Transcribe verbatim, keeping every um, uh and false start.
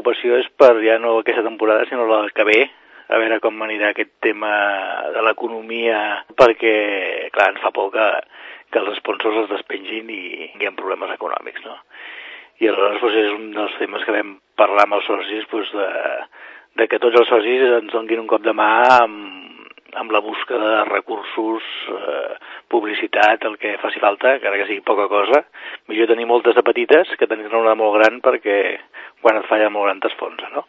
preocupació és per ja no aquesta temporada, sinó la que ve, a veure com anirà aquest tema de l'economia, perquè, clar, ens fa por que, que els sponsors es despengin i hi ha problemes econòmics, no? I aleshores doncs, és un dels temes que vam parlar amb els socis, doncs, de, de que tots els socis ens donguin un cop de mà amb, amb la busca de recursos, eh, publicitat, el que faci falta, encara que sigui poca cosa. Millor tenir moltes de petites que tenir-ne una molt gran, perquè quan et falla molt gran t'esfonsa, no?